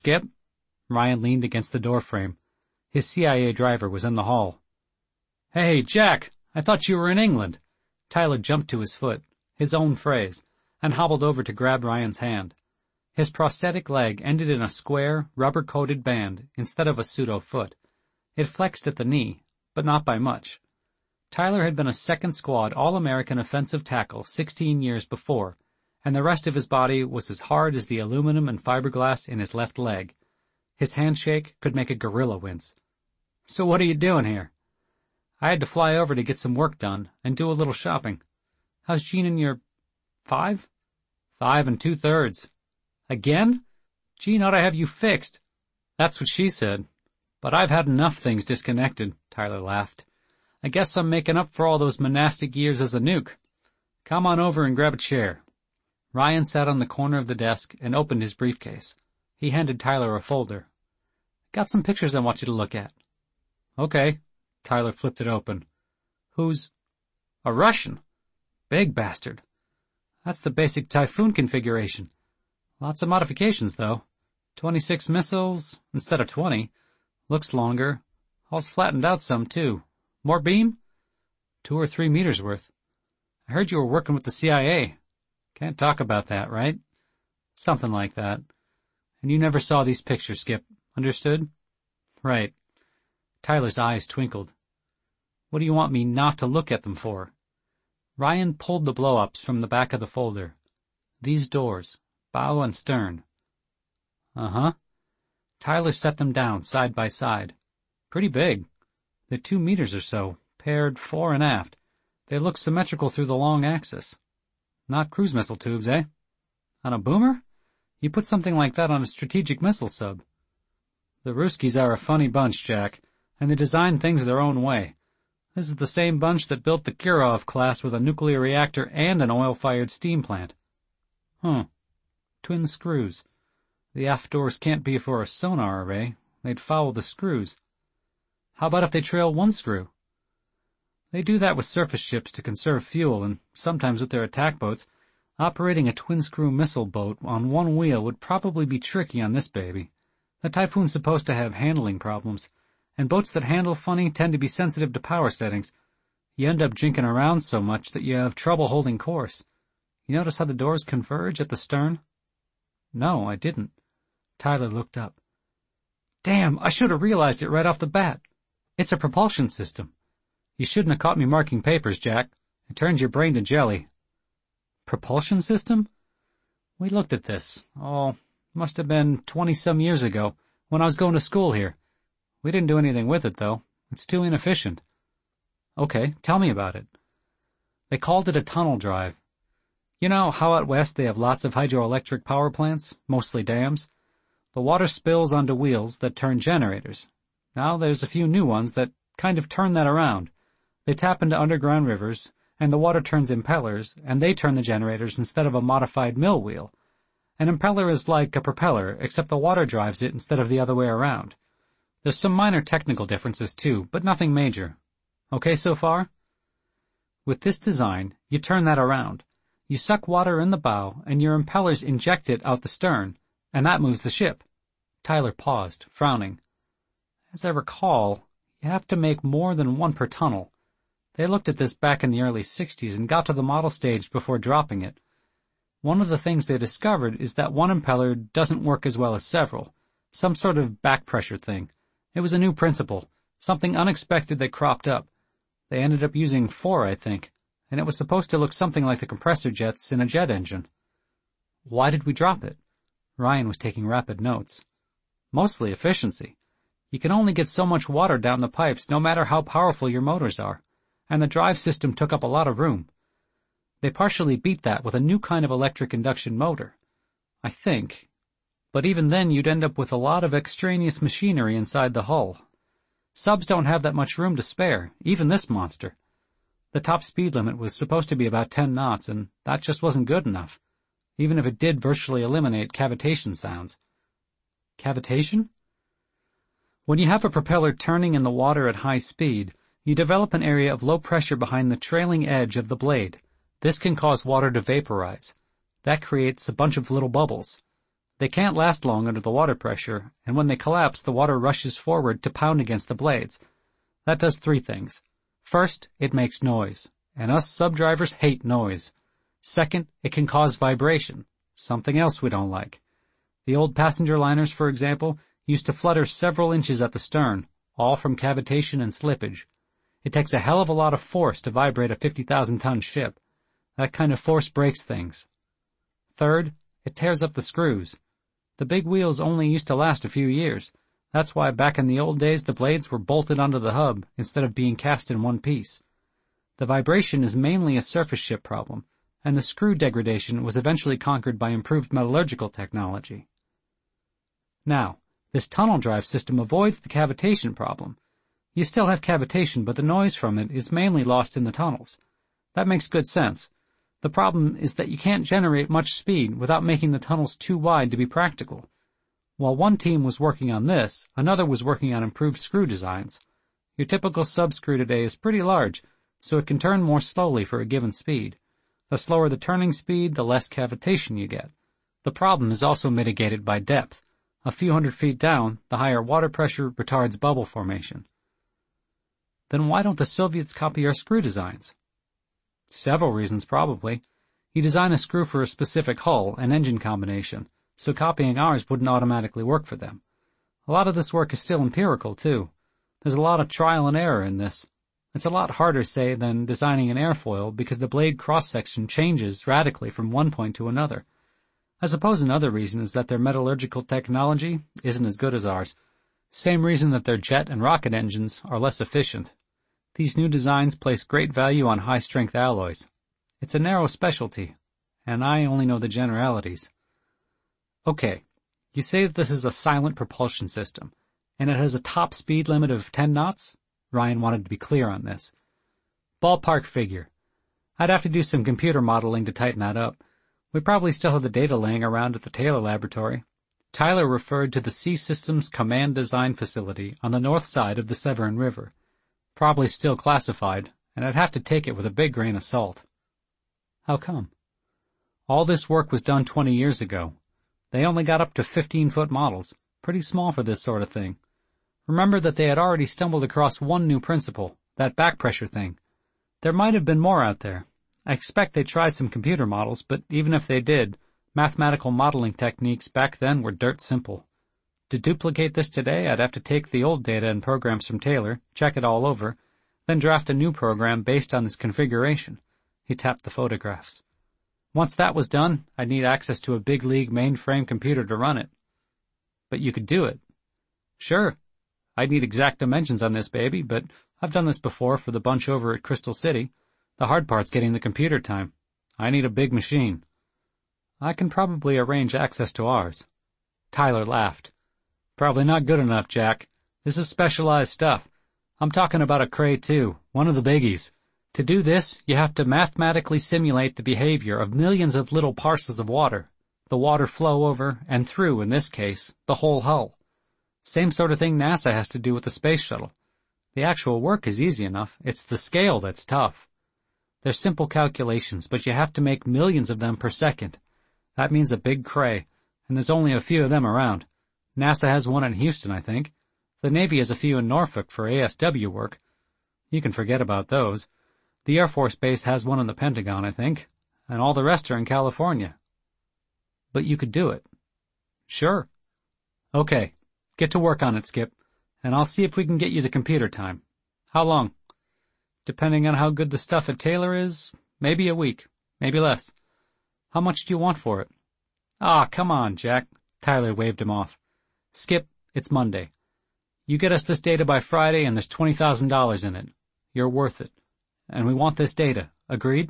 Skip?" Ryan leaned against the doorframe. His CIA driver was in the hall. "Hey, Jack, I thought you were in England." Tyler jumped to his foot, his own phrase, and hobbled over to grab Ryan's hand. His prosthetic leg ended in a square, rubber-coated band instead of a pseudo-foot. It flexed at the knee, but not by much. Tyler had been a second squad All-American offensive tackle 16 years before, and the rest of his body was as hard as the aluminum and fiberglass in his left leg. His handshake could make a gorilla wince. "So what are you doing here?" "I had to fly over to get some work done and do a little shopping." "How's Jean and your 5? 5 2/3. Again? Jean ought to have you fixed." "That's what she said. But I've had enough things disconnected," Tyler laughed. "I guess I'm making up for all those monastic years as a nuke. Come on over and grab a chair." Ryan sat on the corner of the desk and opened his briefcase. He handed Tyler a folder. "Got some pictures I want you to look at." "Okay." Tyler flipped it open. "Who's—" "A Russian. Big bastard. That's the basic Typhoon configuration. Lots of modifications, though. 26 missiles instead of 20. Looks longer. Hull's flattened out some, too. More beam?" 2 or 3 meters worth. "I heard you were working with the CIA. Can't talk about that, right?" "Something like that. And you never saw these pictures, Skip. Understood?" "Right." Tyler's eyes twinkled. "What do you want me not to look at them for?" Ryan pulled the blow-ups from the back of the folder. "These doors, bow and stern." "Uh-huh." Tyler set them down side by side. "Pretty big. They're 2 meters or so, paired fore and aft. They look symmetrical through the long axis. Not cruise missile tubes, eh? On a boomer? You put something like that on a strategic missile sub." "The Ruskies are a funny bunch, Jack, and they design things their own way. This is the same bunch that built the Kirov class with a nuclear reactor and an oil-fired steam plant." "Twin screws. The aft doors can't be for a sonar array. They'd foul the screws." "How about if they trail one screw?" "They do that with surface ships to conserve fuel, and sometimes with their attack boats. Operating a twin-screw missile boat on one wheel would probably be tricky on this baby. The Typhoon's supposed to have handling problems, and boats that handle funny tend to be sensitive to power settings. You end up jinking around so much that you have trouble holding course. You notice how the doors converge at the stern?" "No, I didn't." Tyler looked up. "Damn, I should have realized it right off the bat. It's a propulsion system. You shouldn't have caught me marking papers, Jack. It turns your brain to jelly." "Propulsion system?" "We looked at this. Must have been 20-some years ago, when I was going to school here. We didn't do anything with it, though. It's too inefficient." "Okay, tell me about it." "They called it a tunnel drive. You know how out west they have lots of hydroelectric power plants, mostly dams? The water spills onto wheels that turn generators. Now there's a few new ones that kind of turn that around. They tap into underground rivers, and the water turns impellers, and they turn the generators instead of a modified mill wheel. An impeller is like a propeller, except the water drives it instead of the other way around. There's some minor technical differences, too, but nothing major. Okay so far? With this design, you turn that around. You suck water in the bow, and your impellers inject it out the stern, and that moves the ship." Tyler paused, frowning. "As I recall, you have to make more than one per tunnel. They looked at this back in the early 60s and got to the model stage before dropping it. One of the things they discovered is that one impeller doesn't work as well as several. Some sort of back pressure thing. It was a new principle, something unexpected that cropped up. They ended up using 4, I think, and it was supposed to look something like the compressor jets in a jet engine." "Why did we drop it?" Ryan was taking rapid notes. "Mostly efficiency. You can only get so much water down the pipes no matter how powerful your motors are, and the drive system took up a lot of room. They partially beat that with a new kind of electric induction motor, I think, but even then you'd end up with a lot of extraneous machinery inside the hull. Subs don't have that much room to spare, even this monster. The top speed limit was supposed to be about 10 knots, and that just wasn't good enough, even if it did virtually eliminate cavitation sounds." "Cavitation?" "When you have a propeller turning in the water at high speed, you develop an area of low pressure behind the trailing edge of the blade. This can cause water to vaporize. That creates a bunch of little bubbles. They can't last long under the water pressure, and when they collapse, the water rushes forward to pound against the blades. That does 3 things. First, it makes noise, and us subdrivers hate noise. Second, it can cause vibration, something else we don't like. The old passenger liners, for example, used to flutter several inches at the stern, all from cavitation and slippage. It takes a hell of a lot of force to vibrate a 50,000-ton ship. That kind of force breaks things. Third, it tears up the screws. The big wheels only used to last a few years. That's why back in the old days the blades were bolted onto the hub instead of being cast in one piece. The vibration is mainly a surface ship problem, and the screw degradation was eventually conquered by improved metallurgical technology. Now, this tunnel drive system avoids the cavitation problem. You still have cavitation, but the noise from it is mainly lost in the tunnels. That makes good sense. The problem is that you can't generate much speed without making the tunnels too wide to be practical. While one team was working on this, another was working on improved screw designs. Your typical subscrew today is pretty large, so it can turn more slowly for a given speed. The slower the turning speed, the less cavitation you get. The problem is also mitigated by depth. A few hundred feet down, the higher water pressure retards bubble formation. Then why don't the Soviets copy our screw designs? Several reasons, probably. You design a screw for a specific hull and engine combination, so copying ours wouldn't automatically work for them. A lot of this work is still empirical, too. There's a lot of trial and error in this. It's a lot harder, say, than designing an airfoil because the blade cross-section changes radically from one point to another. I suppose another reason is that their metallurgical technology isn't as good as ours. Same reason that their jet and rocket engines are less efficient. These new designs place great value on high-strength alloys. It's a narrow specialty, and I only know the generalities. Okay, you say that this is a silent propulsion system, and it has a top speed limit of 10 knots? Ryan wanted to be clear on this. Ballpark figure. I'd have to do some computer modeling to tighten that up. We probably still have the data laying around at the Taylor laboratory. Tyler referred to the Sea Systems Command Design Facility on the north side of the Severn River. Probably still classified, and I'd have to take it with a big grain of salt. How come? All this work was done 20 years ago. They only got up to 15-foot models, pretty small for this sort of thing. Remember that they had already stumbled across one new principle, that back pressure thing. There might have been more out there. I expect they tried some computer models, but even if they did, mathematical modeling techniques back then were dirt simple. To duplicate this today, I'd have to take the old data and programs from Taylor, check it all over, then draft a new program based on this configuration. He tapped the photographs. Once that was done, I'd need access to a big league mainframe computer to run it. But you could do it. Sure. I'd need exact dimensions on this baby, but I've done this before for the bunch over at Crystal City. The hard part's getting the computer time. I need a big machine. I can probably arrange access to ours. Tyler laughed. Probably not good enough, Jack. This is specialized stuff. I'm talking about a Cray 2, one of the biggies. To do this, you have to mathematically simulate the behavior of millions of little parcels of water. The water flow over, and through, in this case, the whole hull. Same sort of thing NASA has to do with the space shuttle. The actual work is easy enough. It's the scale that's tough. They're simple calculations, but you have to make millions of them per second. That means a big Cray, and there's only a few of them around. NASA has one in Houston, I think. The Navy has a few in Norfolk for ASW work. You can forget about those. The Air Force Base has one in the Pentagon, I think, and all the rest are in California. But you could do it. Sure. Okay, get to work on it, Skip, and I'll see if we can get you the computer time. How long? Depending on how good the stuff at Taylor is, maybe a week, maybe less. How much do you want for it? Ah, come on, Jack. Tyler waved him off. Skip, it's Monday. You get us this data by Friday and there's $20,000 in it. You're worth it. And we want this data. Agreed?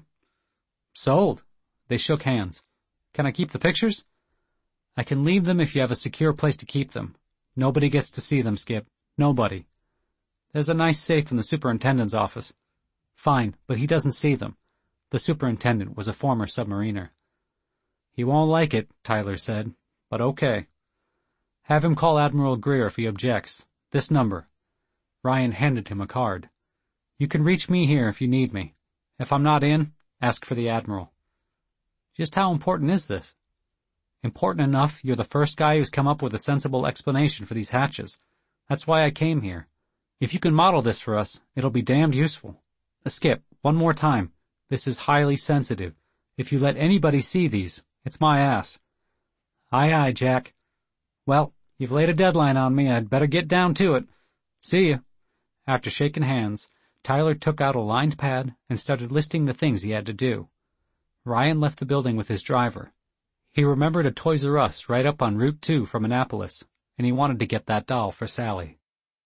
Sold. They shook hands. Can I keep the pictures? I can leave them if you have a secure place to keep them. Nobody gets to see them, Skip. Nobody. There's a nice safe in the superintendent's office. Fine, but he doesn't see them. The superintendent was a former submariner. He won't like it, Tyler said, but okay. Have him call Admiral Greer if he objects. This number. Ryan handed him a card. You can reach me here if you need me. If I'm not in, ask for the Admiral. Just how important is this? Important enough you're the first guy who's come up with a sensible explanation for these hatches. That's why I came here. If you can model this for us, it'll be damned useful. Skip, one more time. This is highly sensitive. If you let anybody see these, it's my ass. Aye, aye, Jack. Well, you've laid a deadline on me. I'd better get down to it. See you. After shaking hands, Tyler took out a lined pad and started listing the things he had to do. Ryan left the building with his driver. He remembered a Toys R Us right up on Route 2 from Annapolis, and he wanted to get that doll for Sally.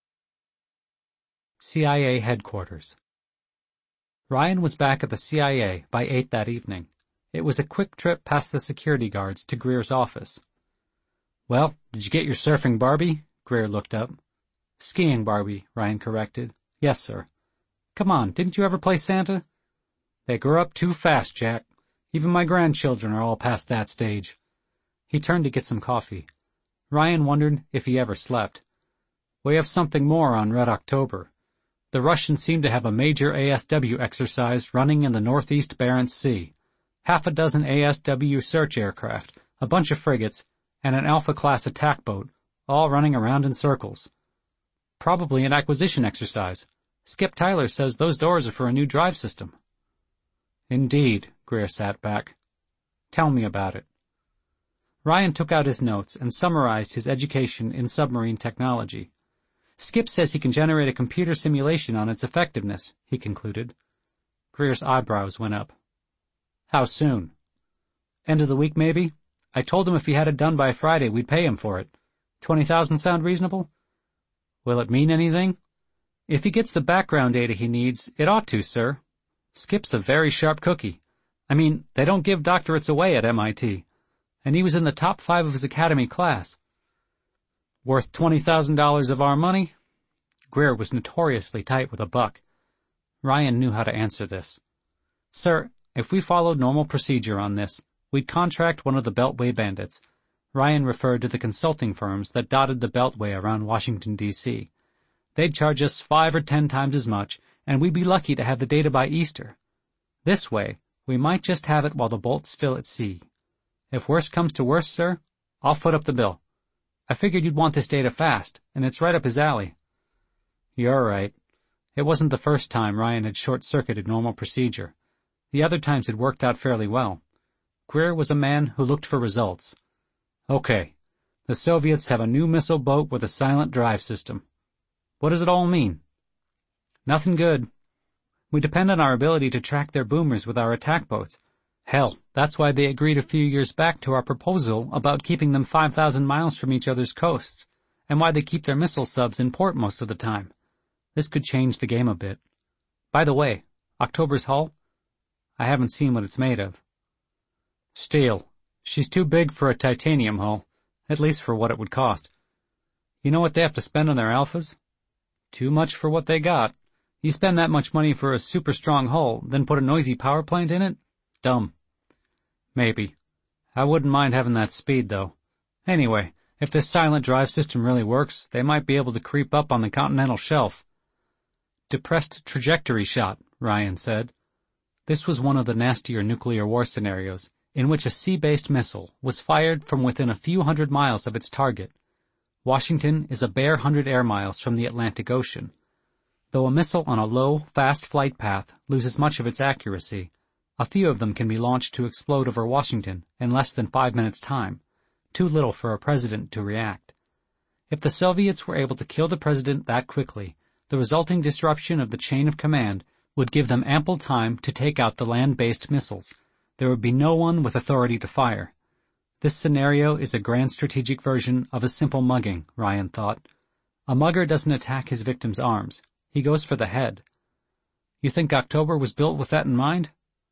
CIA Headquarters. Ryan was back at the CIA by 8 that evening. It was a quick trip past the security guards to Greer's office. Well, did you get your surfing Barbie? Greer looked up. Skiing Barbie, Ryan corrected. Yes, sir. Come on, didn't you ever play Santa? They grow up too fast, Jack. Even my grandchildren are all past that stage. He turned to get some coffee. Ryan wondered if he ever slept. We have something more on Red October. The Russians seem to have a major ASW exercise running in the northeast Barents Sea. 6 ASW search aircraft, a bunch of frigates, and an Alpha-class attack boat, all running around in circles. Probably an acquisition exercise. Skip Tyler says those doors are for a new drive system. Indeed, Greer sat back. Tell me about it. Ryan took out his notes and summarized his education in submarine technology. Skip says he can generate a computer simulation on its effectiveness, he concluded. Greer's eyebrows went up. How soon? End of the week, maybe? I told him if he had it done by Friday, we'd pay him for it. 20,000 sound reasonable? Will it mean anything? If he gets the background data he needs, it ought to, sir. Skip's a very sharp cookie. I mean, they don't give doctorates away at MIT. And he was in the top 5 of his academy class. Worth $20,000 of our money? Greer was notoriously tight with a buck. Ryan knew how to answer this. Sir, if we followed normal procedure on this, we'd contract one of the Beltway bandits. Ryan referred to the consulting firms that dotted the Beltway around Washington, D.C. They'd charge us 5 or 10 times as much, and we'd be lucky to have the data by Easter. This way, we might just have it while the bolt's still at sea. If worse comes to worse, sir, I'll foot up the bill. I figured you'd want this data fast, and it's right up his alley. You're right. It wasn't the first time Ryan had short-circuited normal procedure. The other times had worked out fairly well. Greer was a man who looked for results. Okay, the Soviets have a new missile boat with a silent drive system. What does it all mean? Nothing good. We depend on our ability to track their boomers with our attack boats. Hell, that's why they agreed a few years back to our proposal about keeping them 5,000 miles from each other's coasts, and why they keep their missile subs in port most of the time. This could change the game a bit. By the way, October's hull? I haven't seen what it's made of. Steel. She's too big for a titanium hull, at least for what it would cost. You know what they have to spend on their Alphas? Too much for what they got. You spend that much money for a super strong hull, then put a noisy power plant in it? Dumb. Maybe. I wouldn't mind having that speed, though. Anyway, if this silent drive system really works, they might be able to creep up on the continental shelf. Depressed trajectory shot, Ryan said. This was one of the nastier nuclear war scenarios, in which a sea-based missile was fired from within a few hundred miles of its target. Washington is a bare 100 air miles from the Atlantic Ocean. Though a missile on a low, fast flight path loses much of its accuracy, a few of them can be launched to explode over Washington in less than 5 minutes' time, too little for a president to react. If the Soviets were able to kill the president that quickly, the resulting disruption of the chain of command would give them ample time to take out the land-based missiles. There would be no one with authority to fire. This scenario is a grand strategic version of a simple mugging, Ryan thought. A mugger doesn't attack his victim's arms. He goes for the head. You think October was built with that in mind?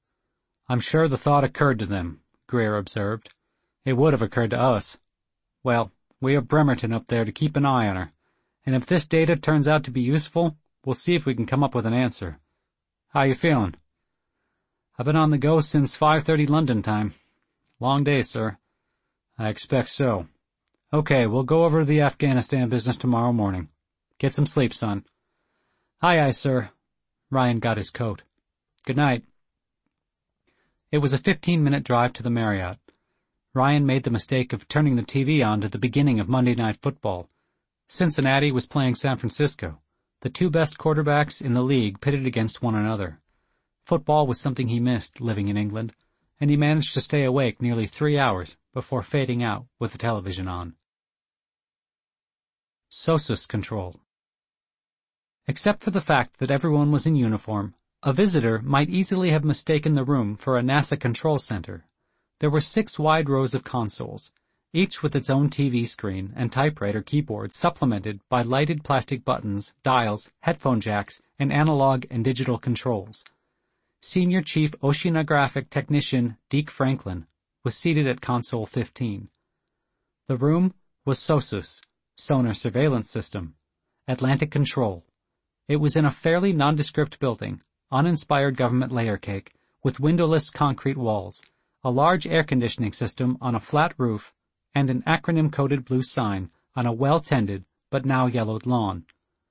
I'm sure the thought occurred to them, Greer observed. It would have occurred to us. Well, we have Bremerton up there to keep an eye on her, and if this data turns out to be useful, we'll see if we can come up with an answer. How you feeling? I've been on the go since 5:30 London time. Long day, sir. I expect so. Okay, we'll go over the Afghanistan business tomorrow morning. Get some sleep, son. Aye, aye, sir. Ryan got his coat. Good night. It was a 15-minute drive to the Marriott. Ryan made the mistake of turning the TV on to the beginning of Monday Night Football. Cincinnati was playing San Francisco, the two best quarterbacks in the league pitted against one another. Football was something he missed living in England, and he managed to stay awake nearly 3 hours before fading out with the television on. SOSUS control. Except for the fact that everyone was in uniform, a visitor might easily have mistaken the room for a NASA control center. There were 6 wide rows of consoles, each with its own TV screen and typewriter keyboard supplemented by lighted plastic buttons, dials, headphone jacks, and analog and digital controls. Senior Chief Oceanographic Technician Deke Franklin was seated at console 15. The room was SOSUS, Sonar Surveillance System, Atlantic Control. It was in a fairly nondescript building, uninspired government layer cake, with windowless concrete walls, a large air conditioning system on a flat roof, and an acronym-coded blue sign on a well-tended but now yellowed lawn.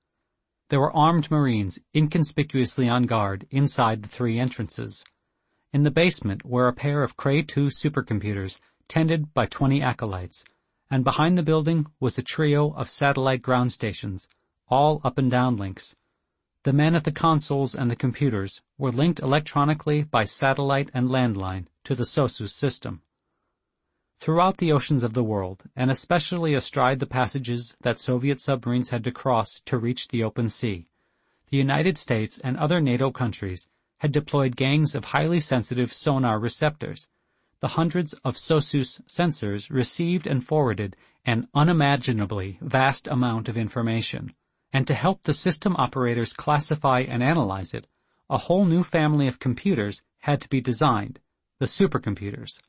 There were armed Marines inconspicuously on guard inside the 3 entrances. In the basement were a pair of Cray 2 supercomputers tended by 20 acolytes, and behind the building was a trio of satellite ground stations, all up and down links. The men at the consoles and the computers were linked electronically by satellite and landline to the SOSUS system. Throughout the oceans of the world, and especially astride the passages that Soviet submarines had to cross to reach the open sea, the United States and other NATO countries had deployed gangs of highly sensitive sonar receptors. The hundreds of SOSUS sensors received and forwarded an unimaginably vast amount of information. And to help the system operators classify and analyze it, a whole new family of computers had to be designed, the supercomputers.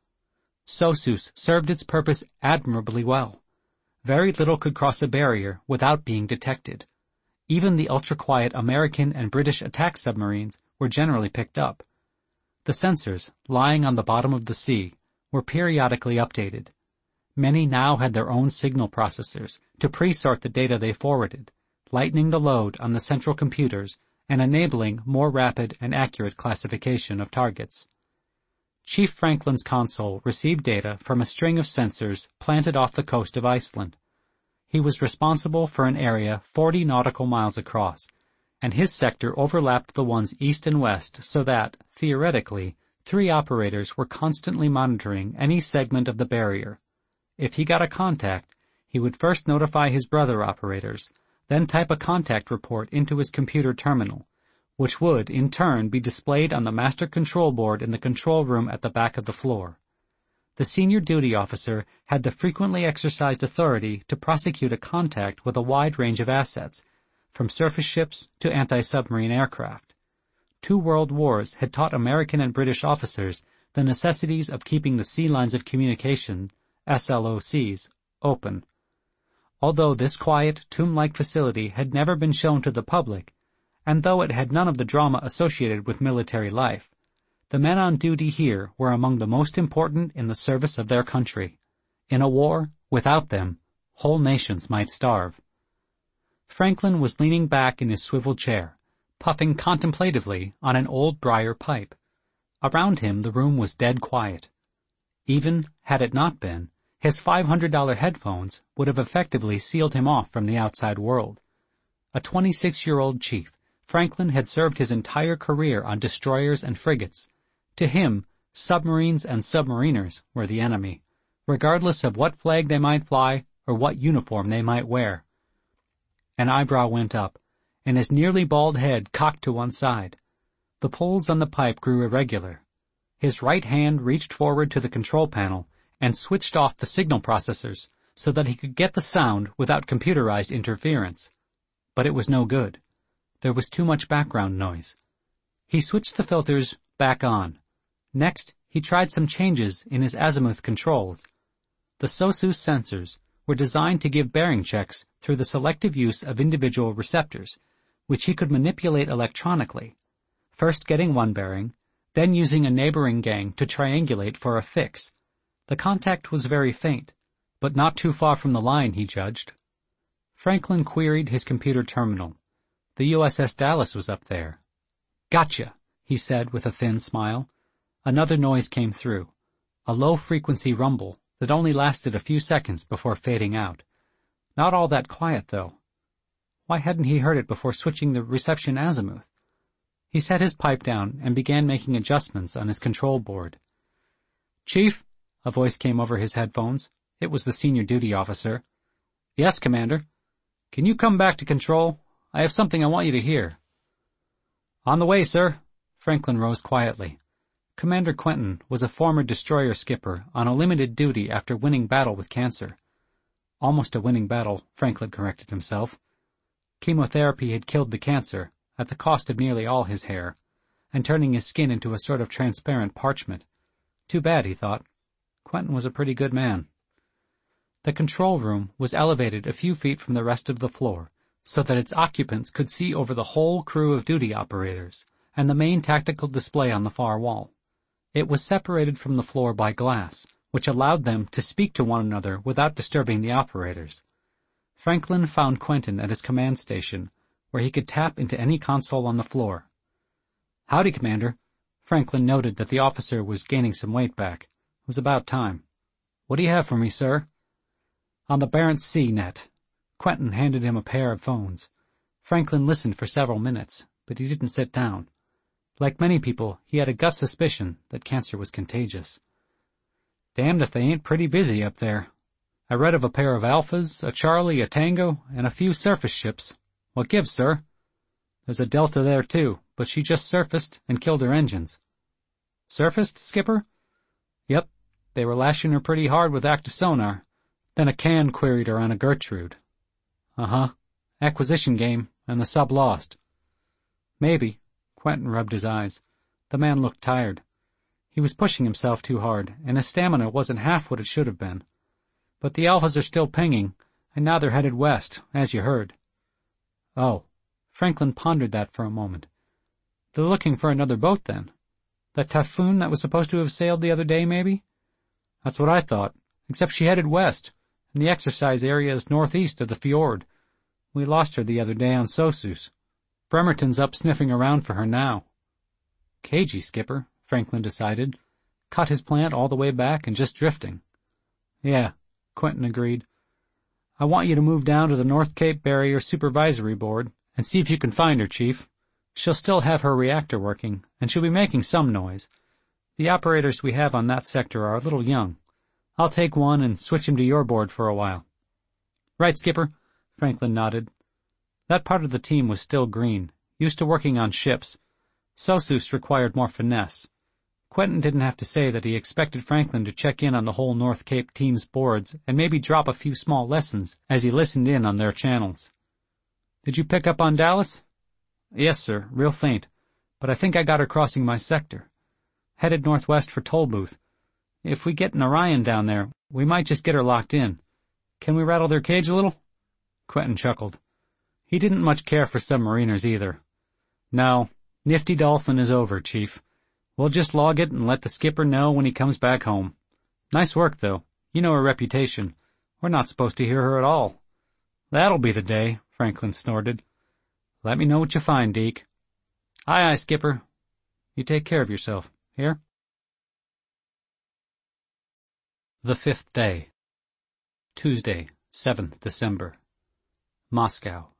SOSUS served its purpose admirably well. Very little could cross a barrier without being detected. Even the ultra-quiet American and British attack submarines were generally picked up. The sensors, lying on the bottom of the sea, were periodically updated. Many now had their own signal processors to pre-sort the data they forwarded, lightening the load on the central computers and enabling more rapid and accurate classification of targets. Chief Franklin's console received data from a string of sensors planted off the coast of Iceland. He was responsible for an area 40 nautical miles across, and his sector overlapped the ones east and west so that, theoretically, 3 operators were constantly monitoring any segment of the barrier. If he got a contact, he would first notify his brother operators, then type a contact report into his computer terminal, which would, in turn, be displayed on the master control board in the control room at the back of the floor. The senior duty officer had the frequently exercised authority to prosecute a contact with a wide range of assets, from surface ships to anti-submarine aircraft. 2 world wars had taught American and British officers the necessities of keeping the sea lines of communication, SLOCs, open. Although this quiet, tomb-like facility had never been shown to the public, and though it had none of the drama associated with military life, the men on duty here were among the most important in the service of their country. In a war, without them, whole nations might starve. Franklin was leaning back in his swivel chair, puffing contemplatively on an old briar pipe. Around him the room was dead quiet. Even had it not been, his $500 headphones would have effectively sealed him off from the outside world. A 26-year-old chief, Franklin had served his entire career on destroyers and frigates. To him, submarines and submariners were the enemy, regardless of what flag they might fly or what uniform they might wear. An eyebrow went up, and his nearly bald head cocked to one side. The pulls on the pipe grew irregular. His right hand reached forward to the control panel and switched off the signal processors so that he could get the sound without computerized interference. But it was no good. There was too much background noise. He switched the filters back on. Next, he tried some changes in his azimuth controls. The SOSUS sensors were designed to give bearing checks through the selective use of individual receptors, which he could manipulate electronically, first getting one bearing, then using a neighboring gang to triangulate for a fix. The contact was very faint, but not too far from the line, he judged. Franklin queried his computer terminal. The USS Dallas was up there. "Gotcha," he said with a thin smile. Another noise came through. a low-frequency rumble that only lasted a few seconds before fading out. Not all that quiet, though. Why hadn't he heard it before switching the reception azimuth? He set his pipe down and began making adjustments on his control board. "Chief," a voice came over his headphones. It was the senior duty officer. "Yes, Commander. Can you come back to control? I have something I want you to hear." "On the way, sir." Franklin rose quietly. Commander Quentin was a former destroyer skipper on a limited duty after winning battle with cancer. Almost a winning battle, Franklin corrected himself. Chemotherapy had killed the cancer, at the cost of nearly all his hair, and turning his skin into a sort of transparent parchment. Too bad, he thought. Quentin was a pretty good man. The control room was elevated a few feet from the rest of the floor, so that its occupants could see over the whole crew of duty operators and the main tactical display on the far wall. It was separated from the floor by glass, which allowed them to speak to one another without disturbing the operators. Franklin found Quentin at his command station, where he could tap into any console on the floor. "Howdy, Commander." Franklin noted that the officer was gaining some weight back. It was about time. "What do you have for me, sir?" "On the Barents Sea net." Quentin handed him a pair of phones. Franklin listened for several minutes, but he didn't sit down. Like many people, he had a gut suspicion that cancer was contagious. "Damned if they ain't pretty busy up there. I read of a pair of Alphas, a Charlie, a Tango, and a few surface ships. What gives, sir? There's a Delta there, too, but she just surfaced and killed her engines." "Surfaced, Skipper?" "Yep. They were lashing her pretty hard with active sonar. Then a can queried her on a Gertrude." "Uh-huh. Acquisition game, and the sub lost." "Maybe." Quentin rubbed his eyes. The man looked tired. He was pushing himself too hard, and his stamina wasn't half what it should have been. But the Alphas are still pinging, and now they're headed west, as you heard. "Oh." Franklin pondered that for a moment. "They're looking for another boat, then? That Typhoon that was supposed to have sailed the other day, maybe?" "That's what I thought, except she headed west, and the exercise area is northeast of the fjord. We lost her the other day on Sosus. Bremerton's up sniffing around for her now." "Cagey, Skipper," Franklin decided. "Cut his plant all the way back and just drifting." "Yeah," Quentin agreed. "I want you to move down to the North Cape Barrier Supervisory Board and see if you can find her, Chief. She'll still have her reactor working, and she'll be making some noise. The operators we have on that sector are a little young. I'll take one and switch him to your board for a while." "Right, Skipper," Franklin nodded. That part of the team was still green, used to working on ships. Sosus required more finesse. Quentin didn't have to say that he expected Franklin to check in on the whole North Cape team's boards and maybe drop a few small lessons as he listened in on their channels. "Did you pick up on Dallas?" "Yes, sir, real faint, but I think I got her crossing my sector. Headed northwest for Tollbooth. If we get an Orion down there, we might just get her locked in. Can we rattle their cage a little?" Quentin chuckled. He didn't much care for submariners either. "No, Nifty Dolphin is over, Chief. We'll just log it and let the skipper know when he comes back home. Nice work, though. You know her reputation. We're not supposed to hear her at all." "That'll be the day," Franklin snorted. "Let me know what you find, Deke." "Aye, aye, Skipper. You take care of yourself. Here?" The 5th day. Tuesday, 7th December. Moscow.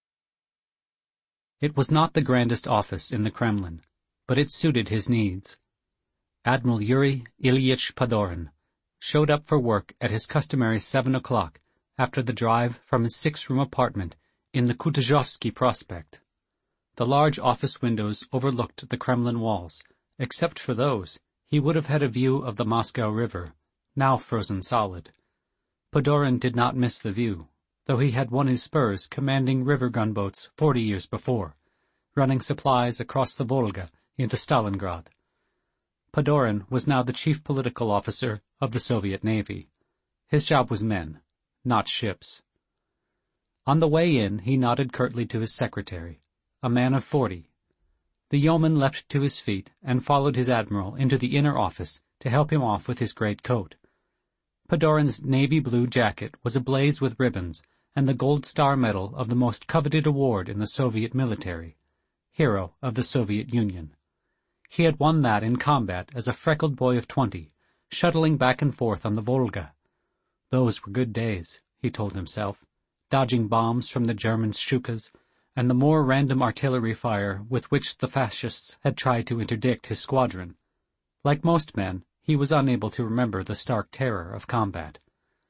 It was not the grandest office in the Kremlin, but it suited his needs. Admiral Yuri Ilyich Padorin showed up for work at his customary 7 o'clock after the drive from his 6-room apartment in the Kutuzhovsky Prospect. The large office windows overlooked the Kremlin walls. Except for those, he would have had a view of the Moscow River, now frozen solid. Padorin did not miss the view, though he had won his spurs commanding river gunboats 40 years before, running supplies across the Volga into Stalingrad. Padorin was now the chief political officer of the Soviet Navy. His job was men, not ships. On the way in, he nodded curtly to his secretary, a man of 40. The yeoman leapt to his feet and followed his admiral into the inner office to help him off with his great coat. Padorin's navy blue jacket was ablaze with ribbons and the Gold Star Medal of the most coveted award in the Soviet military, Hero of the Soviet Union. He had won that in combat as a freckled boy of 20, shuttling back and forth on the Volga. Those were good days, he told himself, dodging bombs from the German Stukas and the more random artillery fire with which the fascists had tried to interdict his squadron. Like most men, he was unable to remember the stark terror of combat.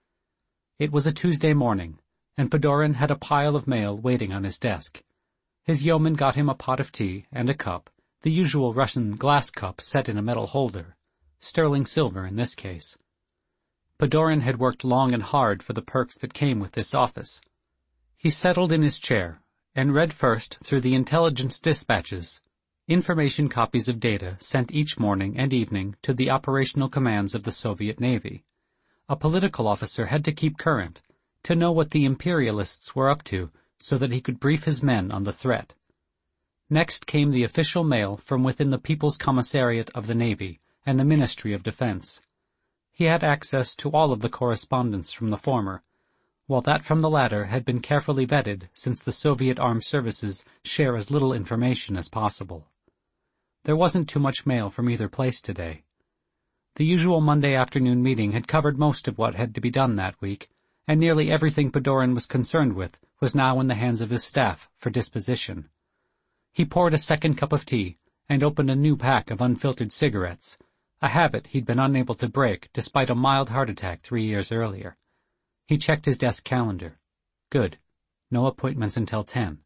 It was a Tuesday morning, and Fedorin had a pile of mail waiting on his desk. His yeoman got him a pot of tea and a cup, the usual Russian glass cup set in a metal holder, sterling silver in this case. Fedorin had worked long and hard for the perks that came with this office. He settled in his chair and read first through the intelligence dispatches, information copies of data sent each morning and evening to the operational commands of the Soviet Navy. A political officer had to keep current, to know what the imperialists were up to so that he could brief his men on the threat. Next came the official mail from within the People's Commissariat of the Navy and the Ministry of Defense. He had access to all of the correspondence from the former, while that from the latter had been carefully vetted since the Soviet armed services share as little information as possible. There wasn't too much mail from either place today. The usual Monday afternoon meeting had covered most of what had to be done that week, and nearly everything Fedorin was concerned with was now in the hands of his staff for disposition. He poured a second cup of tea and opened a new pack of unfiltered cigarettes, a habit he'd been unable to break despite a mild heart attack 3 years earlier. He checked his desk calendar. Good. No appointments until 10.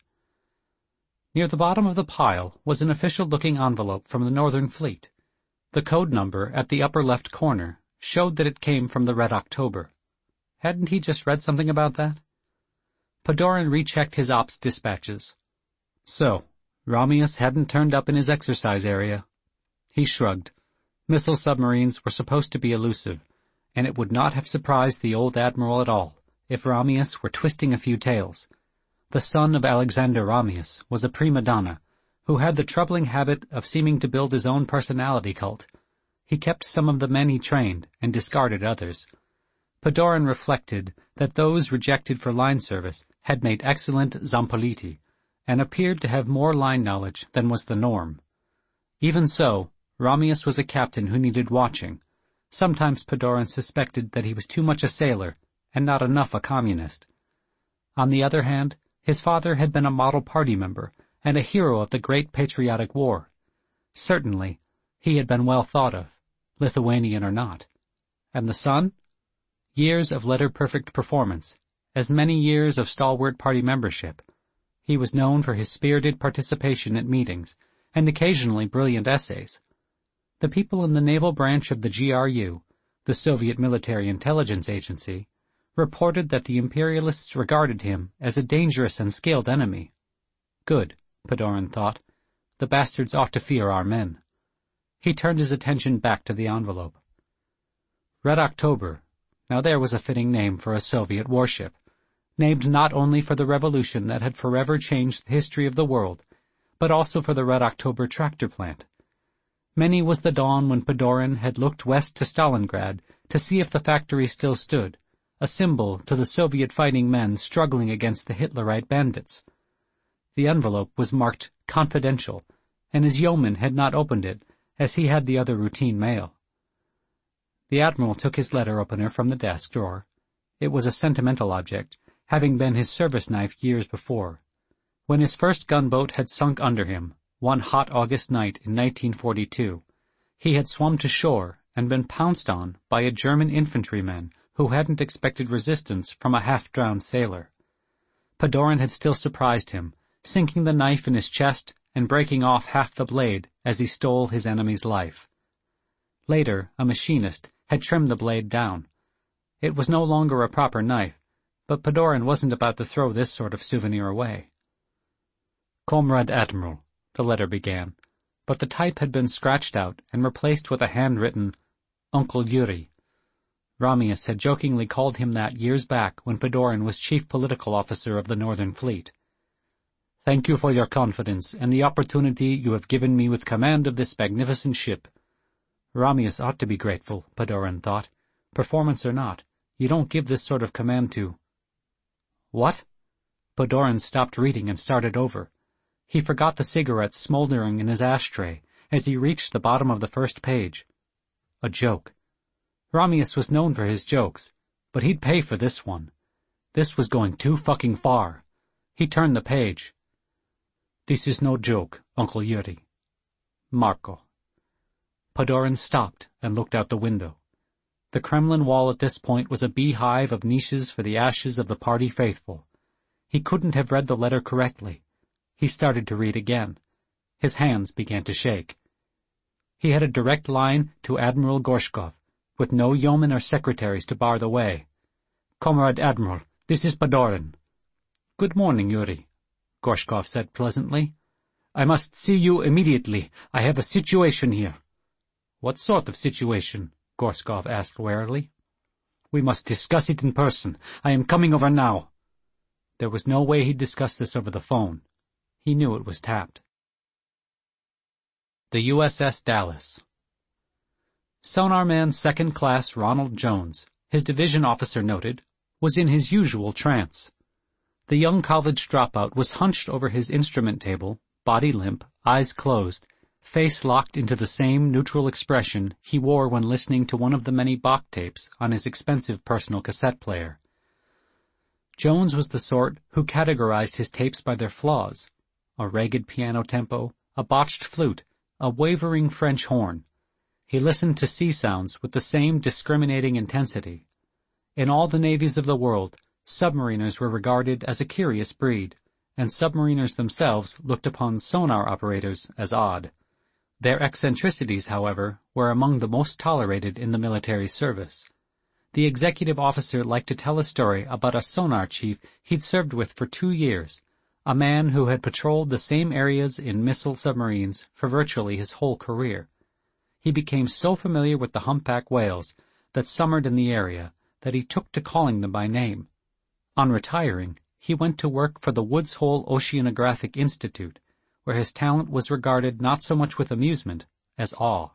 Near the bottom of the pile was an official-looking envelope from the Northern Fleet. The code number at the upper left corner showed that it came from the Red October. Hadn't he just read something about that? Fedorin rechecked his ops dispatches. So, Romius hadn't turned up in his exercise area. He shrugged. Missile submarines were supposed to be elusive, and it would not have surprised the old admiral at all if Romius were twisting a few tails. The son of Alexander Romius was a prima donna who had the troubling habit of seeming to build his own personality cult. He kept some of the men he trained and discarded others. Fedorin reflected that those rejected for line service had made excellent Zampoliti and appeared to have more line knowledge than was the norm. Even so, Romius was a captain who needed watching. Sometimes Fedorin suspected that he was too much a sailor and not enough a communist. On the other hand, his father had been a model party member and a hero of the Great Patriotic War. Certainly, he had been well thought of, Lithuanian or not. And the son? Years of letter-perfect performance, as many years of stalwart party membership. He was known for his spirited participation at meetings, and occasionally brilliant essays. The people in the naval branch of the GRU, the Soviet Military Intelligence Agency, reported that the imperialists regarded him as a dangerous and skilled enemy. Good, Fedorin thought. The bastards ought to fear our men. He turned his attention back to the envelope. Red October. Now there was a fitting name for a Soviet warship, named not only for the revolution that had forever changed the history of the world, but also for the Red October tractor plant. Many was the dawn when Fedorin had looked west to Stalingrad to see if the factory still stood, a symbol to the Soviet fighting men struggling against the Hitlerite bandits. The envelope was marked confidential, and his yeoman had not opened it, as he had the other routine mail. The admiral took his letter opener from the desk drawer. It was a sentimental object, having been his service knife years before. When his first gunboat had sunk under him, one hot August night in 1942, he had swum to shore and been pounced on by a German infantryman who hadn't expected resistance from a half-drowned sailor. Fedorin had still surprised him, sinking the knife in his chest and breaking off half the blade as he stole his enemy's life. Later, a machinist had trimmed the blade down. It was no longer a proper knife, but Fedorin wasn't about to throw this sort of souvenir away. Comrade Admiral, the letter began, but the type had been scratched out and replaced with a handwritten Uncle Yuri. Romius had jokingly called him that years back when Fedorin was chief political officer of the Northern Fleet. Thank you for your confidence and the opportunity you have given me with command of this magnificent ship. Romius ought to be grateful, Fedorin thought. Performance or not, you don't give this sort of command to... What? Fedorin stopped reading and started over. He forgot the cigarettes smoldering in his ashtray as he reached the bottom of the first page. A joke. Romeus was known for his jokes, but he'd pay for this one. This was going too fucking far. He turned the page. "This is no joke, Uncle Yuri. Marco." Padorin stopped and looked out the window. The Kremlin wall at this point was a beehive of niches for the ashes of the party faithful. He couldn't have read the letter correctly. He started to read again. His hands began to shake. He had a direct line to Admiral Gorshkov, with no yeomen or secretaries to bar the way. "Comrade Admiral, this is Padorin." "Good morning, Yuri," Gorshkov said pleasantly. "I must see you immediately. I have a situation here." "What sort of situation?" Gorshkov asked warily. "We must discuss it in person. I am coming over now." There was no way he'd discuss this over the phone. He knew it was tapped. The USS Dallas. Sonar Man Second Class Ronald Jones, his division officer noted, was in his usual trance. The young college dropout was hunched over his instrument table, body limp, eyes closed, face locked into the same neutral expression he wore when listening to one of the many Bach tapes on his expensive personal cassette player. Jones was the sort who categorized his tapes by their flaws: a ragged piano tempo, a botched flute, a wavering French horn. He listened to sea sounds with the same discriminating intensity. In all the navies of the world, submariners were regarded as a curious breed, and submariners themselves looked upon sonar operators as odd. Their eccentricities, however, were among the most tolerated in the military service. The executive officer liked to tell a story about a sonar chief he'd served with for 2 years, a man who had patrolled the same areas in missile submarines for virtually his whole career. He became so familiar with the humpback whales that summered in the area that he took to calling them by name. On retiring, he went to work for the Woods Hole Oceanographic Institute, where his talent was regarded not so much with amusement as awe.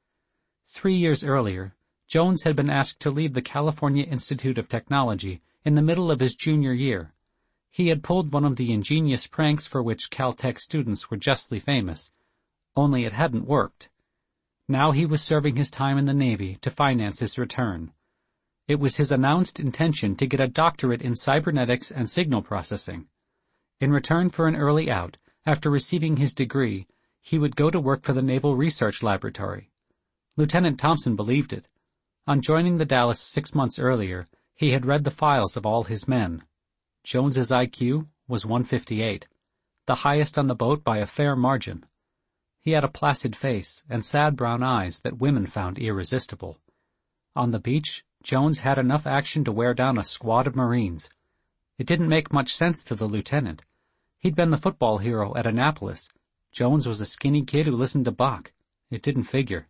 3 years earlier, Jones had been asked to leave the California Institute of Technology in the middle of his junior year. He had pulled one of the ingenious pranks for which Caltech students were justly famous, only it hadn't worked. Now he was serving his time in the Navy to finance his return. It was his announced intention to get a doctorate in cybernetics and signal processing. In return for an early out, after receiving his degree, he would go to work for the Naval Research Laboratory. Lieutenant Thompson believed it. On joining the Dallas 6 months earlier, he had read the files of all his men. Jones's IQ was 158, the highest on the boat by a fair margin. He had a placid face and sad brown eyes that women found irresistible. On the beach, Jones had enough action to wear down a squad of Marines. It didn't make much sense to the lieutenant. He'd been the football hero at Annapolis. Jones was a skinny kid who listened to Bach. It didn't figure.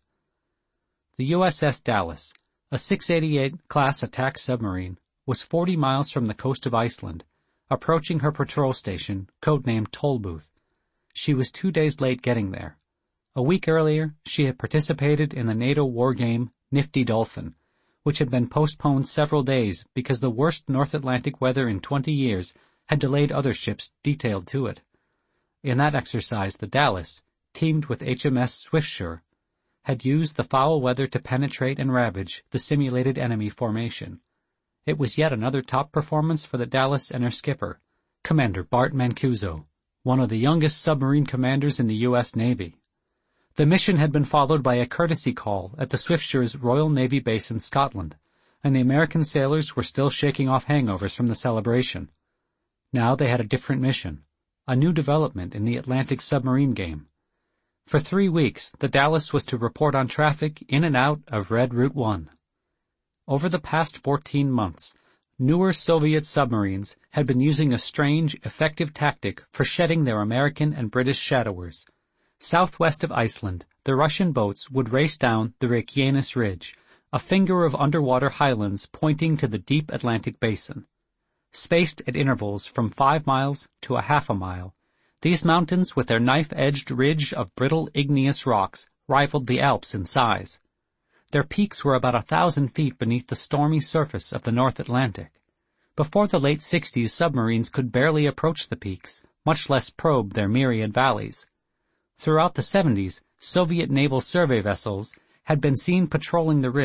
The USS Dallas, a 688 class attack submarine, was 40 miles from the coast of Iceland, approaching her patrol station, codenamed Tollbooth. She was 2 days late getting there. A week earlier, she had participated in the NATO war game Nifty Dolphin, which had been postponed several days because the worst North Atlantic weather in 20 years had delayed other ships detailed to it. In that exercise, the Dallas, teamed with HMS Swiftsure, had used the foul weather to penetrate and ravage the simulated enemy formation. It was yet another top performance for the Dallas and her skipper, Commander Bart Mancuso, one of the youngest submarine commanders in the U.S. Navy. The mission had been followed by a courtesy call at the Swiftshure's Royal Navy base in Scotland, and the American sailors were still shaking off hangovers from the celebration. Now they had a different mission, a new development in the Atlantic submarine game. For 3 weeks, the Dallas was to report on traffic in and out of Red Route 1. Over the past 14 months, newer Soviet submarines had been using a strange, effective tactic for shedding their American and British shadowers. Southwest of Iceland, the Russian boats would race down the Reykjanes Ridge, a finger of underwater highlands pointing to the deep Atlantic basin. Spaced at intervals from 5 miles to a half a mile, these mountains with their knife-edged ridge of brittle igneous rocks rivaled the Alps in size. Their peaks were about 1,000 feet beneath the stormy surface of the North Atlantic. Before the late 60s, submarines could barely approach the peaks, much less probe their myriad valleys. Throughout the 70s, Soviet naval survey vessels had been seen patrolling the ridge,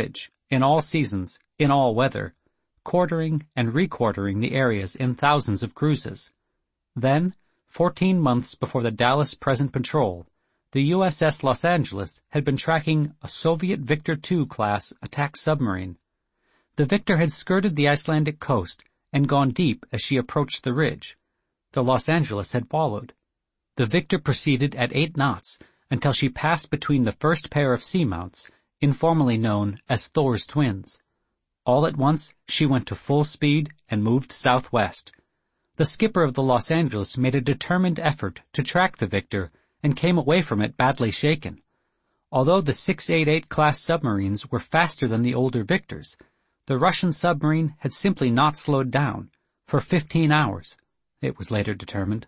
in all seasons, in all weather, quartering and requartering the areas in thousands of cruises. Then, 14 months before the Dallas present patrol, the USS Los Angeles had been tracking a Soviet Victor II class attack submarine. The Victor had skirted the Icelandic coast and gone deep as she approached the ridge. The Los Angeles had followed. The Victor proceeded at 8 knots until she passed between the first pair of seamounts, informally known as Thor's twins. All at once, she went to full speed and moved southwest. The skipper of the Los Angeles made a determined effort to track the Victor and came away from it badly shaken. Although the 688 class submarines were faster than the older Victors, the Russian submarine had simply not slowed down for 15 hours, it was later determined.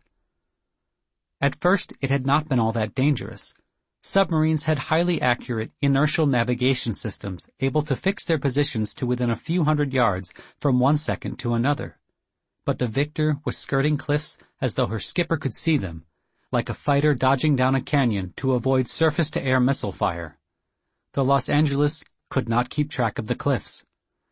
At first, it had not been all that dangerous. Submarines had highly accurate inertial navigation systems able to fix their positions to within a few hundred yards from one second to another. But the Victor was skirting cliffs as though her skipper could see them, like a fighter dodging down a canyon to avoid surface-to-air missile fire. The Los Angeles could not keep track of the cliffs.